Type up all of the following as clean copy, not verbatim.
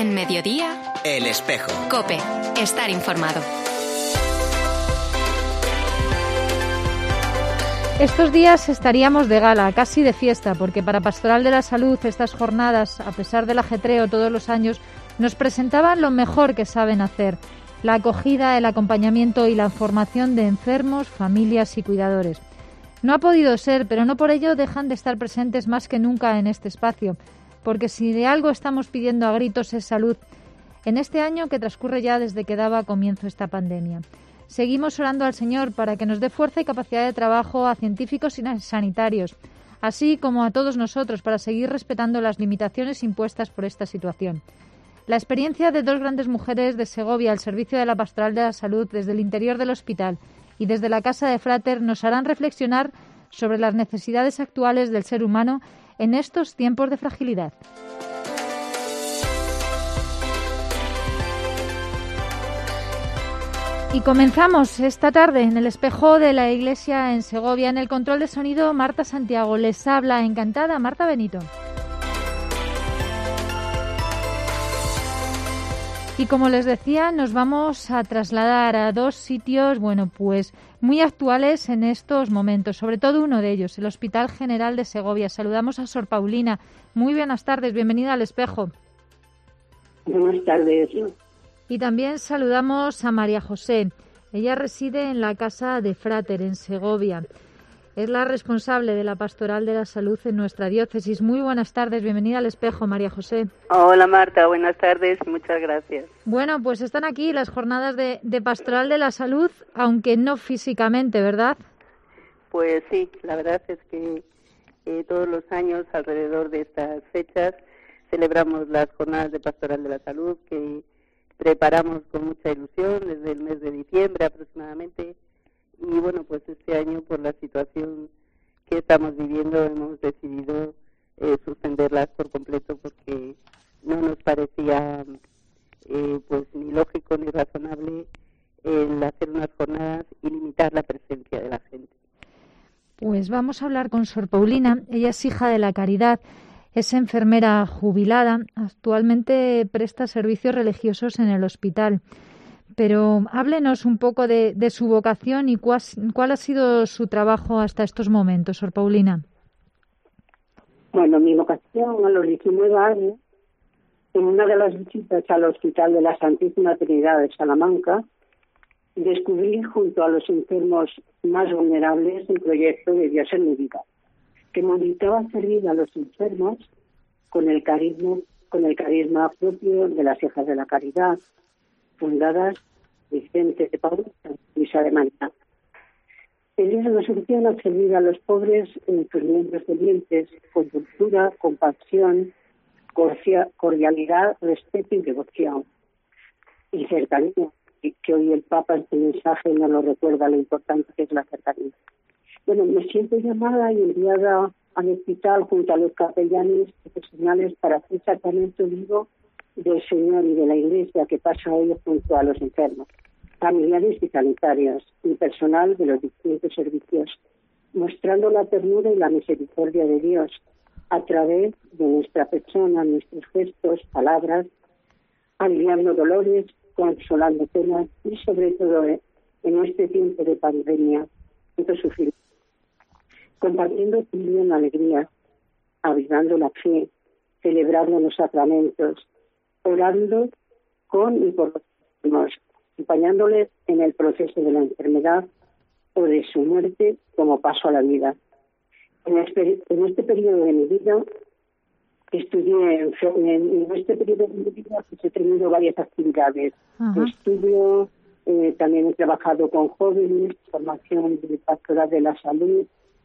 En Mediodía, El Espejo. COPE. Estar informado. Estos días estaríamos de gala, casi de fiesta, porque para Pastoral de la Salud estas jornadas, a pesar del ajetreo todos los años, nos presentaban lo mejor que saben hacer: la acogida, el acompañamiento y la formación de enfermos, familias y cuidadores. No ha podido ser, pero no por ello dejan de estar presentes más que nunca en este espacio, porque si de algo estamos pidiendo a gritos es salud, en este año que transcurre ya desde que daba comienzo esta pandemia. Seguimos orando al Señor para que nos dé fuerza y capacidad de trabajo a científicos y sanitarios, así como a todos nosotros, para seguir respetando las limitaciones impuestas por esta situación. La experiencia de dos grandes mujeres de Segovia al servicio de la Pastoral de la Salud desde el interior del hospital y desde la Casa de Frater nos harán reflexionar sobre las necesidades actuales del ser humano en estos tiempos de fragilidad. Y comenzamos esta tarde en el Espejo de la Iglesia en Segovia. En el control de sonido, Marta Santiago. Les habla encantada Marta Benito. Y como les decía, nos vamos a trasladar a dos sitios, pues muy actuales en estos momentos, sobre todo uno de ellos, el Hospital General de Segovia. Saludamos a Sor Paulina. Muy buenas tardes, bienvenida al Espejo. Buenas tardes. Y también saludamos a María José. Ella reside en la Casa de Frater, en Segovia. Es la responsable de la Pastoral de la Salud en nuestra diócesis. Muy buenas tardes, bienvenida al Espejo, María José. Hola Marta, buenas tardes y muchas gracias. Bueno, pues están aquí las jornadas de Pastoral de la Salud, aunque no físicamente, ¿verdad? Pues sí, la verdad es que todos los años alrededor de estas fechas celebramos las jornadas de Pastoral de la Salud, que preparamos con mucha ilusión desde el mes de diciembre aproximadamente. Y bueno, pues este año, por la situación que estamos viviendo, hemos decidido suspenderlas por completo, porque no nos parecía pues ni lógico ni razonable el hacer unas jornadas y limitar la presencia de la gente. Pues vamos a hablar con Sor Paulina. Ella es hija de la Caridad, es enfermera jubilada, actualmente presta servicios religiosos en el hospital. Pero háblenos un poco de su vocación y cuál ha sido su trabajo hasta estos momentos, Sor Paulina. Bueno, mi vocación a los 19 años, en una de las visitas al Hospital de la Santísima Trinidad de Salamanca, descubrí junto a los enfermos más vulnerables el proyecto de Dios en mi vida, que me invitaba a servir a los enfermos con el carisma propio de las hijas de la Caridad, fundadas Vicente de Paula y Luisa de María. Ellos nos ofrecían a servir a los pobres en sus miembros dolientes con dulzura, compasión, cordialidad, respeto y devoción. Y cercanía, y que hoy el Papa en su mensaje nos lo recuerda lo importante que es la cercanía. Bueno, me siento llamada y enviada al hospital junto a los capellanes profesionales para hacer sacramento vivo del Señor y de la Iglesia que pasa hoy junto a los enfermos, familiares y sanitarios, y personal de los distintos servicios, mostrando la ternura y la misericordia de Dios a través de nuestra persona, nuestros gestos, palabras, aliviando dolores, consolando penas y sobre todo en este tiempo de pandemia, tanto sufrir, compartiendo también alegría, avivando la fe, celebrando los sacramentos, orando con y por los enfermos, acompañándoles en el proceso de la enfermedad o de su muerte como paso a la vida. En este periodo de mi vida estudié, en este periodo de mi vida pues, he tenido varias actividades. Ajá. Estudio, también he trabajado con jóvenes, formación de Pastoral de la Salud,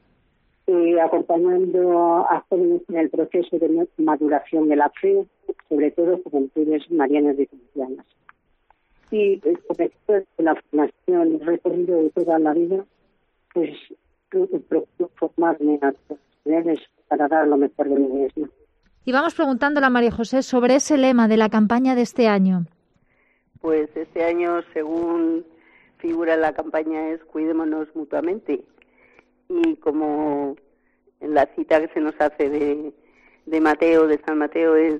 acompañando a jóvenes en el proceso de maduración de la fe, sobre todo juventudes marianas y cristianas. Y con esto de la formación y recorrido de toda la vida, pues procuro formarme a profesionales para dar lo mejor de mí misma. Y vamos preguntándole a María José sobre ese lema de la campaña de este año. Pues este año, según figura en la campaña, es Cuidémonos mutuamente. Y como en la cita que se nos hace de Mateo, de San Mateo, es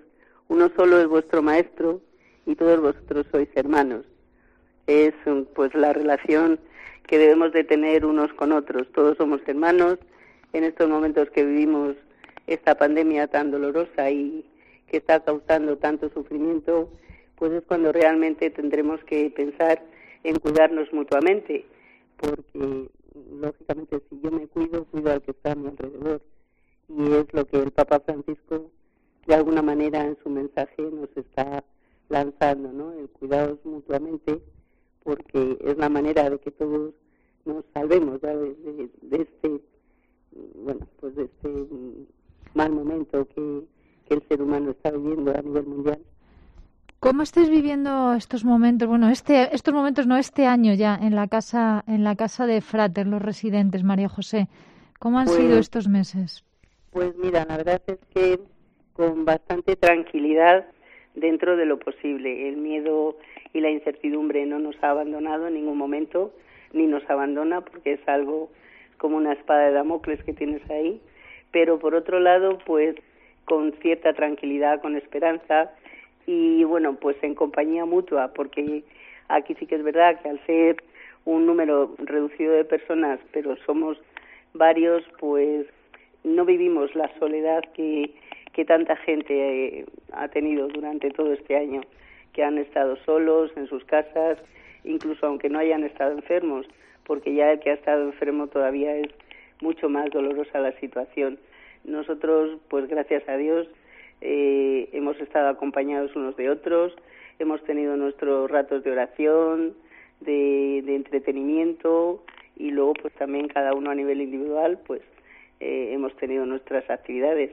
uno solo es vuestro maestro y todos vosotros sois hermanos. Es pues la relación que debemos de tener unos con otros. Todos somos hermanos. En estos momentos que vivimos esta pandemia tan dolorosa y que está causando tanto sufrimiento, pues es cuando realmente tendremos que pensar en cuidarnos mutuamente, porque lógicamente si yo me cuido al que está a mi alrededor, y es lo que el Papa Francisco de alguna manera en su mensaje nos está lanzando, ¿no? El cuidados mutuamente, porque es la manera de que todos nos salvemos, ¿no? de este, bueno, pues de este mal momento que el ser humano está viviendo a nivel mundial. ¿Cómo estáis viviendo estos momentos? Bueno, estos momentos no, este año ya en la casa de Frater, los residentes, María José. ¿Cómo han sido estos meses? Pues mira, la verdad es que con bastante tranquilidad dentro de lo posible. El miedo y la incertidumbre no nos ha abandonado en ningún momento, ni nos abandona, porque es algo como una espada de Damocles que tienes ahí. Pero por otro lado, pues con cierta tranquilidad, con esperanza y bueno, pues en compañía mutua, porque aquí sí que es verdad que al ser un número reducido de personas, pero somos varios, pues no vivimos la soledad que tanta gente ha tenido durante todo este año, que han estado solos en sus casas, incluso aunque no hayan estado enfermos, porque ya el que ha estado enfermo todavía es mucho más dolorosa la situación. Nosotros, pues gracias a Dios, hemos estado acompañados unos de otros, hemos tenido nuestros ratos de oración, de entretenimiento, y luego pues también cada uno a nivel individual, pues hemos tenido nuestras actividades.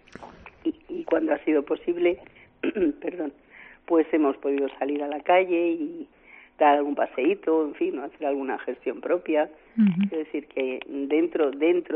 Y cuando ha sido posible, perdón, pues hemos podido salir a la calle y dar algún paseíto, en fin, hacer alguna gestión propia. Uh-huh. Es decir, que dentro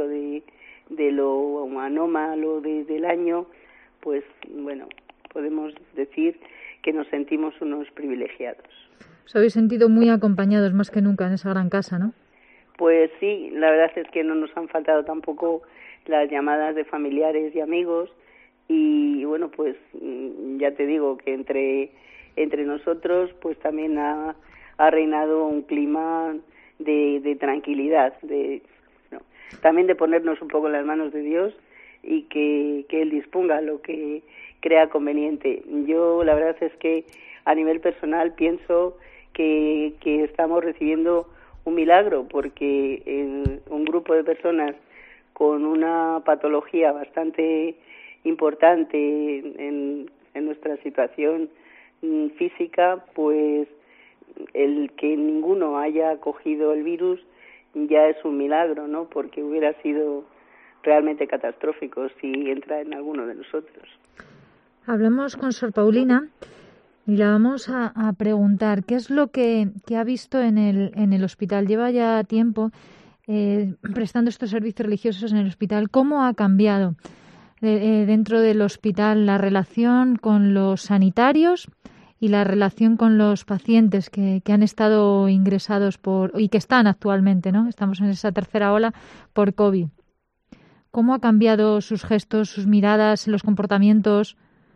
de lo anómalo del año, pues bueno, podemos decir que nos sentimos unos privilegiados. Os habéis sentido muy acompañados más que nunca en esa gran casa, ¿no? Pues sí, la verdad es que no nos han faltado tampoco las llamadas de familiares y amigos, y bueno, pues ya te digo que entre nosotros pues también ha reinado un clima de tranquilidad, también de ponernos un poco en las manos de Dios y que Él disponga lo que crea conveniente. Yo la verdad es que a nivel personal pienso que estamos recibiendo un milagro, porque un grupo de personas con una patología bastante importante en nuestra situación física, pues el que ninguno haya cogido el virus ya es un milagro, ¿no? Porque hubiera sido realmente catastrófico si entra en alguno de nosotros. Hablamos con Sor Paulina y la vamos a preguntar qué es lo que ha visto en el hospital. Lleva ya tiempo prestando estos servicios religiosos en el hospital. ¿Cómo ha cambiado dentro del hospital la relación con los sanitarios y la relación con los pacientes que han estado ingresados y que están actualmente, ¿no? Estamos en esa tercera ola por COVID. ¿Cómo ha cambiado sus gestos, sus miradas, los comportamientos?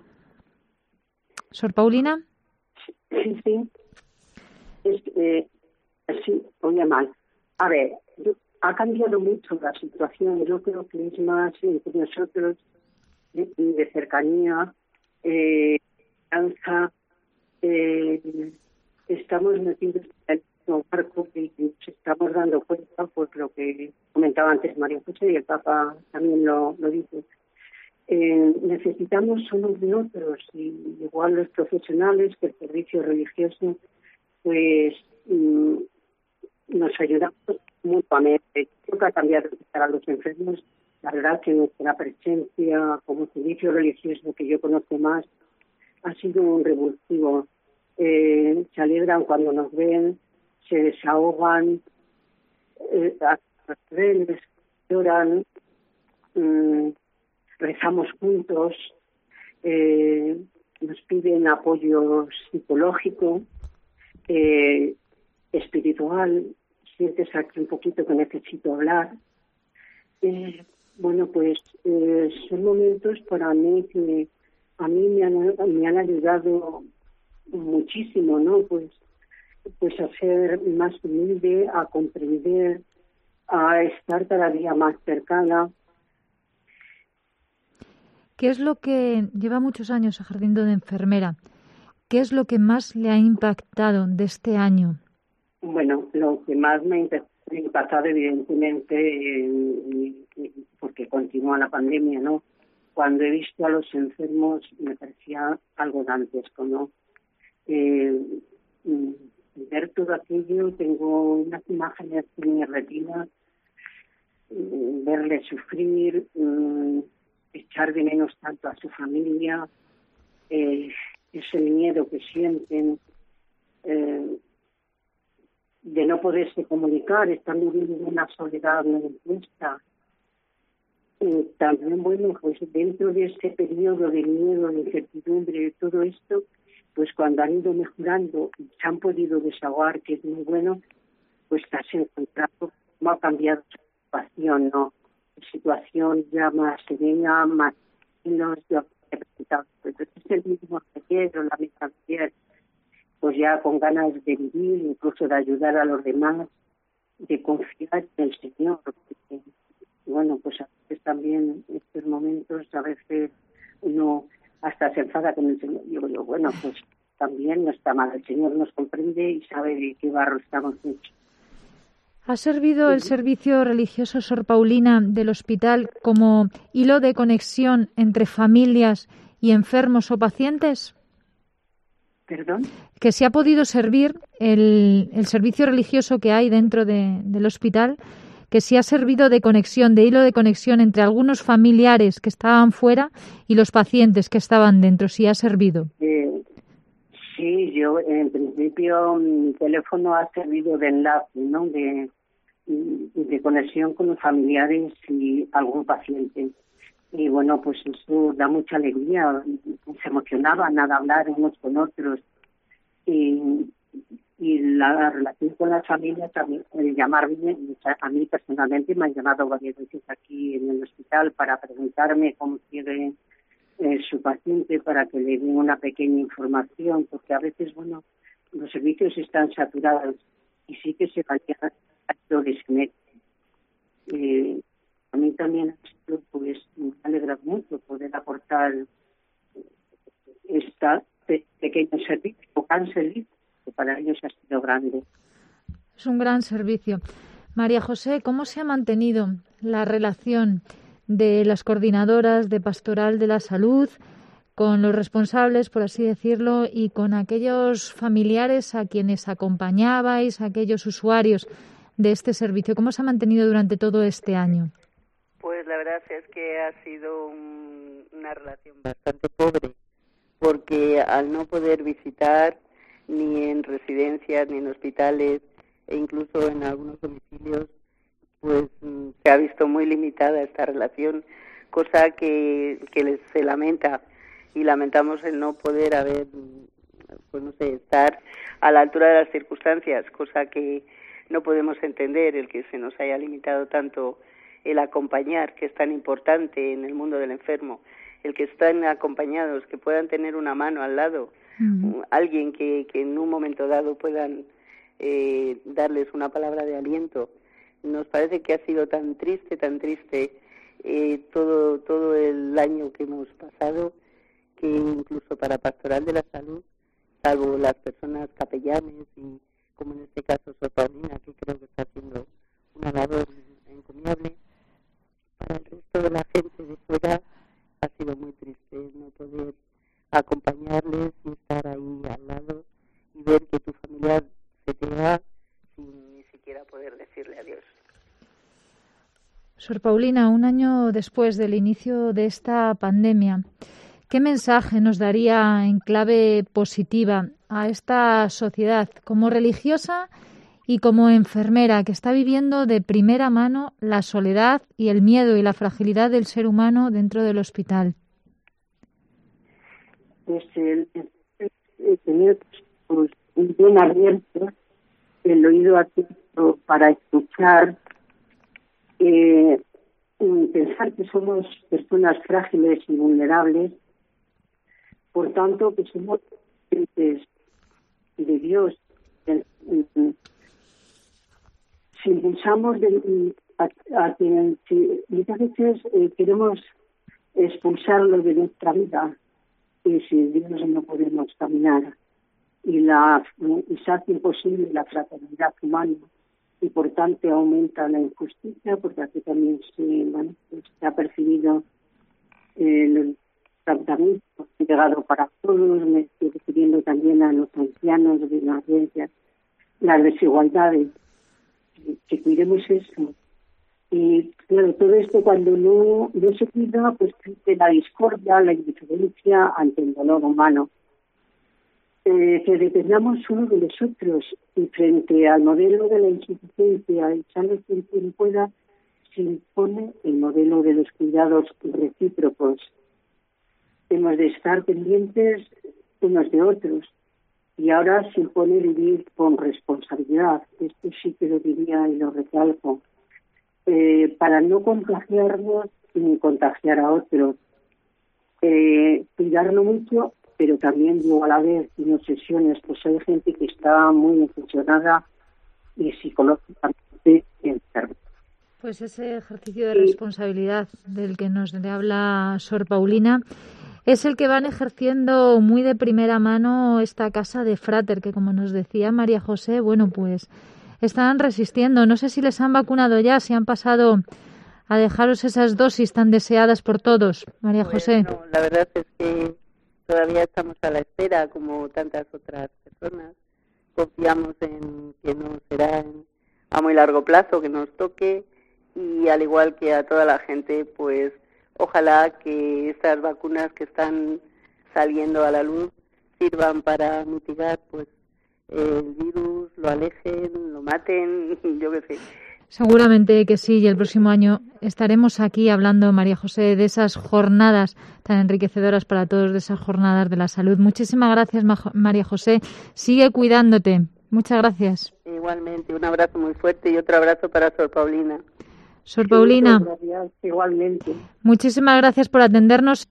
¿Sor Paulina? Sí. Sí, oye mal. A ver, ha cambiado mucho la situación. Yo creo que es más entre nosotros de cercanía, danza. Estamos metidos en el barco y nos estamos dando cuenta por lo que comentaba antes María José y el Papa también lo dice. Necesitamos unos de otros, y igual los profesionales que el servicio religioso pues nos ayudamos mutuamente. Creo que ha cambiado para los enfermos. La verdad que nuestra presencia como servicio religioso que yo conozco más ha sido un revulsivo. Se alegran cuando nos ven, se desahogan, lloran, rezamos juntos, nos piden apoyo psicológico, espiritual. Sientes aquí un poquito que necesito hablar. Bueno, pues son momentos para mí que a mí me han ayudado muchísimo, ¿no? Pues a ser más humilde, a comprender, a estar cada día más cercana. ¿Qué es lo que lleva muchos años ejerciendo de enfermera? ¿Qué es lo que más le ha impactado de este año? Bueno, lo que más me ha impactado, evidentemente, porque continúa la pandemia, ¿no? Cuando he visto a los enfermos me parecía algo dantesco, ¿no? Ver todo aquello, tengo unas imágenes en mi retina, verles sufrir, echar de menos tanto a su familia, ese miedo que sienten, de no poderse comunicar, están viviendo una soledad muy impuesta. También, bueno, pues dentro de ese periodo de miedo, de incertidumbre, de todo esto, pues cuando han ido mejorando y se han podido desahogar, que es muy bueno, pues te has encontrado cómo ha cambiado su situación, ¿no? Situación ya más serena, más menos, yo he presentado, pues es el mismo que ayer o la misma que ayer, pues ya con ganas de vivir, incluso de ayudar a los demás, de confiar en el Señor. Porque, bueno, pues a veces también en estos momentos, a veces uno hasta se enfada con el Señor. Yo digo, bueno, pues también no está mal, el Señor nos comprende y sabe de qué barro estamos hechos. ¿Ha servido el servicio religioso Sor Paulina del hospital como hilo de conexión entre familias y enfermos o pacientes? ¿Perdón? Que se ha podido servir el servicio religioso que hay dentro del hospital, que sí ha servido de conexión, de hilo de conexión entre algunos familiares que estaban fuera y los pacientes que estaban dentro. Sí ha servido. Sí, yo en principio mi teléfono ha servido de enlace, ¿no? De conexión con los familiares y algún paciente. Y bueno, pues eso da mucha alegría, se emocionaban al hablar unos con otros. Y la relación con las familias, también, el llamarme, a mí personalmente me han llamado varias veces aquí en el hospital para preguntarme cómo quiere su paciente, para que le den una pequeña información, porque a veces, bueno, los servicios están saturados y sí que se vayan actores a mí también pues me alegra mucho poder aportar pequeño servicio o gran servicio, que para ellos ha sido grande. Es un gran servicio. María José, ¿cómo se ha mantenido la relación de las coordinadoras de Pastoral de la Salud con los responsables, por así decirlo, y con aquellos familiares a quienes acompañabais, aquellos usuarios de este servicio? ¿Cómo se ha mantenido durante todo este año? Pues la verdad es que ha sido una relación bastante pobre, porque al no poder visitar ni en residencias ni en hospitales e incluso en algunos domicilios, pues se ha visto muy limitada esta relación, cosa que se lamenta, y lamentamos el no poder estar a la altura de las circunstancias, cosa que no podemos entender, el que se nos haya limitado tanto el acompañar, que es tan importante en el mundo del enfermo, el que estén acompañados, que puedan tener una mano al lado, alguien que en un momento dado puedan darles una palabra de aliento. Nos parece que ha sido tan triste todo el año que hemos pasado, que incluso para Pastoral de la Salud, salvo las personas capellanes y como en este caso Sor Paulina, que creo que está haciendo una labor encomiable, para el resto de la gente de fuera ha sido muy triste no poder acompañarles y estar ahí al lado y ver que tu familiar se te va sin ni siquiera poder decirle adiós. Sor Paulina, un año después del inicio de esta pandemia, ¿qué mensaje nos daría en clave positiva a esta sociedad como religiosa y como enfermera que está viviendo de primera mano la soledad y el miedo y la fragilidad del ser humano dentro del hospital? Pues el tener pues, un bien abierto, el oído atento para escuchar, pensar que somos personas frágiles y vulnerables, Por tanto, que somos de Dios. Si impulsamos muchas veces queremos expulsarlo de nuestra vida, y sin Dios no podemos caminar. Y se hace imposible la fraternidad humana, y por tanto aumenta la injusticia, porque aquí también se ha percibido el tratamiento llegado para todos. Me estoy refiriendo también a los ancianos de las ciencias, las desigualdades, que cuidemos eso. Y claro, todo esto cuando no se cuida, pues de la discordia, la indiferencia ante el dolor humano. Que dependamos uno de los otros, y frente al modelo de la insuficiencia, echarle quien pueda, se impone el modelo de los cuidados recíprocos. Hemos de estar pendientes unos de otros, y ahora se impone vivir con responsabilidad. Esto sí que lo diría y lo recalco, para no contagiarnos ni contagiar a otros. Cuidarlo mucho, pero también digo a la vez, sin obsesiones, pues hay gente que está muy obsesionada y psicológicamente enferma. Pues ese ejercicio de responsabilidad del que nos habla Sor Paulina es el que van ejerciendo muy de primera mano esta casa de Frater, que como nos decía María José, bueno, pues están resistiendo. No sé si les han vacunado ya, si han pasado a dejaros esas dosis tan deseadas por todos, María José. No, la verdad es que todavía estamos a la espera, como tantas otras personas. Confiamos en que no será a muy largo plazo que nos toque, y al igual que a toda la gente, pues ojalá que estas vacunas que están saliendo a la luz sirvan para mitigar pues el virus, lo alejen, lo maten, yo qué sé. Seguramente que sí, y el próximo año estaremos aquí hablando, María José, de esas jornadas tan enriquecedoras para todos, de esas jornadas de la salud. Muchísimas gracias, María José. Sigue cuidándote. Muchas gracias. Igualmente, un abrazo muy fuerte y otro abrazo para Sor Paulina. Sor Paulina, gracias, igualmente. Muchísimas gracias por atendernos.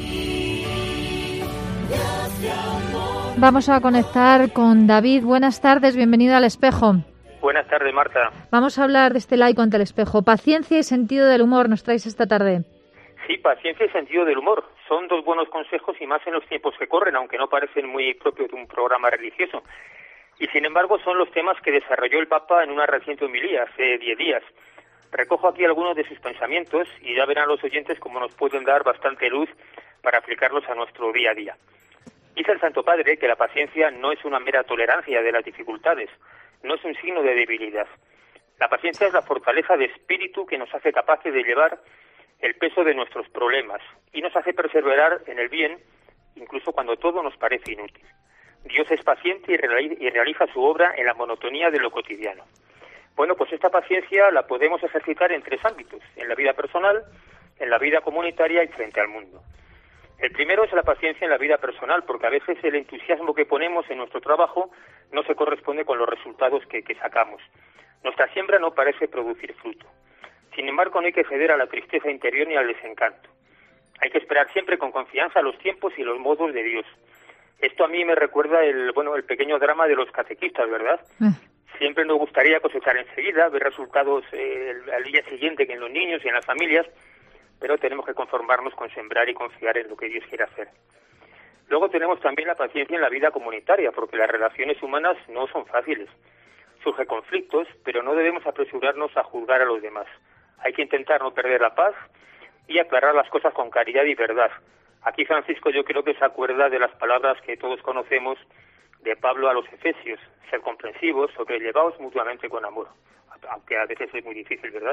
Vamos a conectar con David. Buenas tardes, bienvenido al Espejo. Buenas tardes, Marta. Vamos a hablar de este laico ante el espejo. Paciencia y sentido del humor nos traéis esta tarde. Sí, paciencia y sentido del humor. Son dos buenos consejos, y más en los tiempos que corren, aunque no parecen muy propios de un programa religioso. Y sin embargo son los temas que desarrolló el Papa en una reciente homilía hace 10 días. Recojo aquí algunos de sus pensamientos y ya verán los oyentes cómo nos pueden dar bastante luz para aplicarlos a nuestro día a día. Dice el Santo Padre que la paciencia no es una mera tolerancia de las dificultades, no es un signo de debilidad. La paciencia es la fortaleza de espíritu que nos hace capaces de llevar el peso de nuestros problemas y nos hace perseverar en el bien, incluso cuando todo nos parece inútil. Dios es paciente y realiza su obra en la monotonía de lo cotidiano. Bueno, pues esta paciencia la podemos ejercitar en 3 ámbitos: en la vida personal, en la vida comunitaria y frente al mundo. El primero es la paciencia en la vida personal, porque a veces el entusiasmo que ponemos en nuestro trabajo no se corresponde con los resultados que sacamos. Nuestra siembra no parece producir fruto. Sin embargo, no hay que ceder a la tristeza interior ni al desencanto. Hay que esperar siempre con confianza los tiempos y los modos de Dios. Esto a mí me recuerda el pequeño drama de los catequistas, ¿verdad? Siempre nos gustaría cosechar enseguida, ver resultados al día siguiente que en los niños y en las familias, pero tenemos que conformarnos con sembrar y confiar en lo que Dios quiere hacer. Luego tenemos también la paciencia en la vida comunitaria, porque las relaciones humanas no son fáciles. Surgen conflictos, pero no debemos apresurarnos a juzgar a los demás. Hay que intentar no perder la paz y aclarar las cosas con caridad y verdad. Aquí Francisco yo creo que se acuerda de las palabras que todos conocemos de Pablo a los Efesios: ser comprensivos, sobrellevaos mutuamente con amor, aunque a veces es muy difícil, ¿verdad?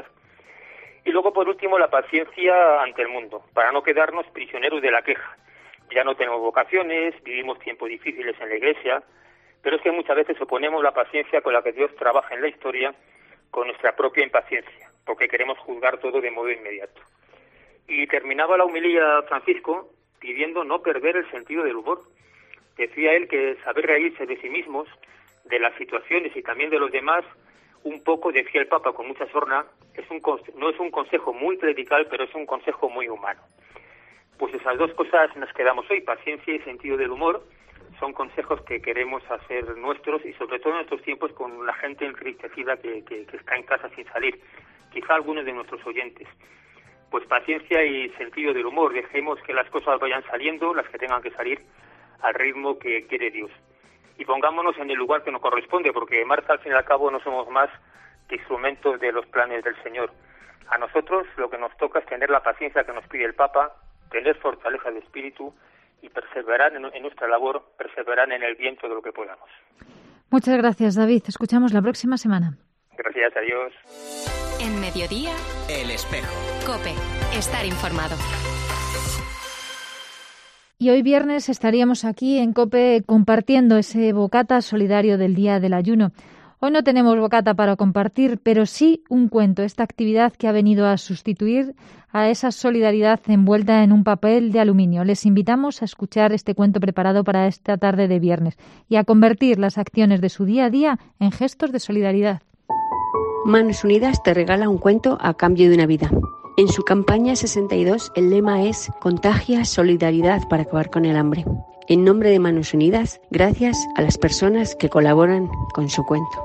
Y luego, por último, la paciencia ante el mundo, para no quedarnos prisioneros de la queja. Ya no tenemos vocaciones, vivimos tiempos difíciles en la Iglesia, pero es que muchas veces oponemos la paciencia con la que Dios trabaja en la historia con nuestra propia impaciencia, porque queremos juzgar todo de modo inmediato. Y terminaba la homilía Francisco pidiendo no perder el sentido del humor. Decía él que saber reírse de sí mismos, de las situaciones y también de los demás, un poco, decía el Papa con mucha sorna, no es un consejo muy clerical, pero es un consejo muy humano. Pues esas dos cosas nos quedamos hoy, paciencia y sentido del humor. Son consejos que queremos hacer nuestros y sobre todo en estos tiempos con la gente entristecida que está en casa sin salir, quizá algunos de nuestros oyentes. Pues paciencia y sentido del humor, dejemos que las cosas vayan saliendo, las que tengan que salir, al ritmo que quiere Dios. Y pongámonos en el lugar que nos corresponde, porque Marta, al fin y al cabo, no somos más que instrumentos de los planes del Señor. A nosotros lo que nos toca es tener la paciencia que nos pide el Papa, tener fortaleza de espíritu y perseverar en nuestra labor, perseverar en el viento de lo que podamos. Muchas gracias, David. Escuchamos la próxima semana. Gracias, adiós. En Mediodía, El Espejo. COPE. Estar informado. Y hoy viernes estaríamos aquí en COPE compartiendo ese bocata solidario del Día del Ayuno. Hoy no tenemos bocata para compartir, pero sí un cuento, esta actividad que ha venido a sustituir a esa solidaridad envuelta en un papel de aluminio. Les invitamos a escuchar este cuento preparado para esta tarde de viernes y a convertir las acciones de su día a día en gestos de solidaridad. Manos Unidas te regala un cuento a cambio de una vida. En su campaña 62 el lema es Contagia solidaridad para acabar con el hambre. En nombre de Manos Unidas, gracias a las personas que colaboran con su cuento.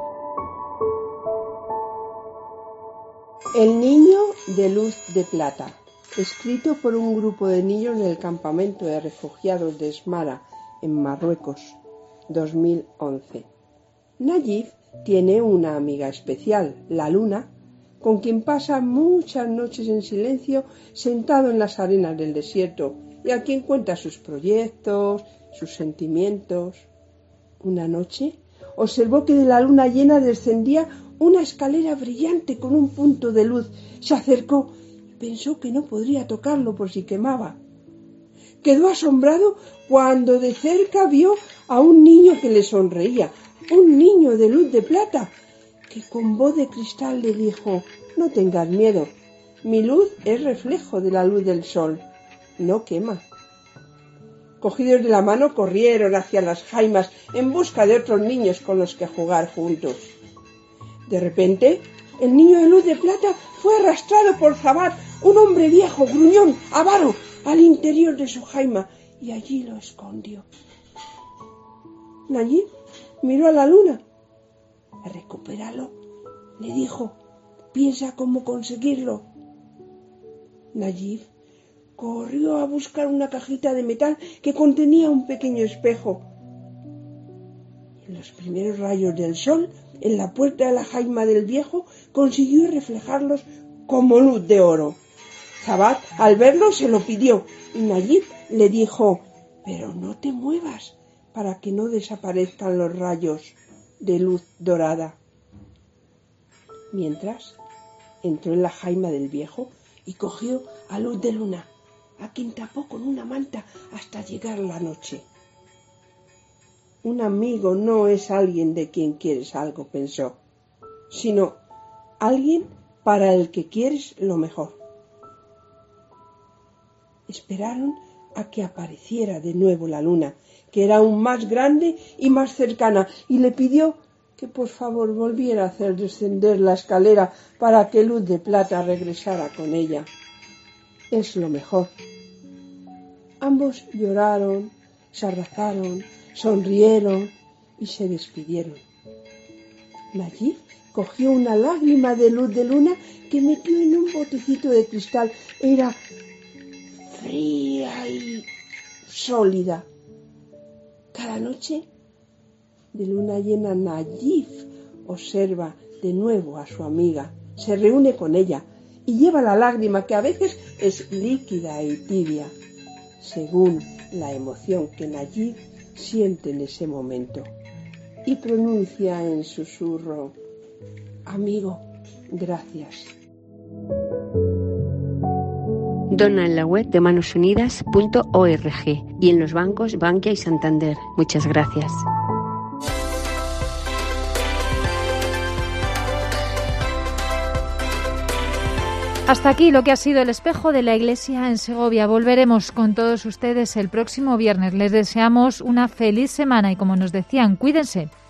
El niño de luz de plata, escrito por un grupo de niños del campamento de refugiados de Smara, en Marruecos, 2011. Nayib tiene una amiga especial, la luna, con quien pasa muchas noches en silencio sentado en las arenas del desierto y a quien cuenta sus proyectos, sus sentimientos. Una noche observó que de la luna llena descendía una escalera brillante con un punto de luz. Se acercó y pensó que no podría tocarlo por si quemaba. Quedó asombrado cuando de cerca vio a un niño que le sonreía, un niño de luz de plata, que con voz de cristal le dijo: no tengas miedo, mi luz es reflejo de la luz del sol, no quema. Cogidos de la mano corrieron hacia las jaimas en busca de otros niños con los que jugar juntos. De repente, el niño de luz de plata fue arrastrado por Zabat, un hombre viejo, gruñón, avaro, al interior de su jaima y allí lo escondió. Nayib miró a la luna. Recupéralo, le dijo. Piensa cómo conseguirlo. Nayib corrió a buscar una cajita de metal que contenía un pequeño espejo. En los primeros rayos del sol, en la puerta de la jaima del viejo, consiguió reflejarlos como luz de oro. Zabat, al verlo, se lo pidió y Nayib le dijo: pero no te muevas para que no desaparezcan los rayos de luz dorada. Mientras, entró en la jaima del viejo y cogió a Luz de Luna, a quien tapó con una manta hasta llegar la noche. Un amigo no es alguien de quien quieres algo, pensó, sino alguien para el que quieres lo mejor. Esperaron a que apareciera de nuevo la luna, que era aún más grande y más cercana, y le pidió que por favor volviera a hacer descender la escalera para que Luz de Plata regresara con ella. Es lo mejor. Ambos lloraron, se abrazaron, sonrieron y se despidieron. Nayib cogió una lágrima de Luz de Luna que metió en un botecito de cristal. Era fría y sólida. Cada noche de luna llena, Nayib observa de nuevo a su amiga, se reúne con ella y lleva la lágrima, que a veces es líquida y tibia, según la emoción que Nayib siente en ese momento, y pronuncia en susurro: amigo, gracias. Dona en la web de manosunidas.org y en los bancos Bankia y Santander. Muchas gracias. Hasta aquí lo que ha sido el espejo de la Iglesia en Segovia. Volveremos con todos ustedes el próximo viernes. Les deseamos una feliz semana y, como nos decían, cuídense.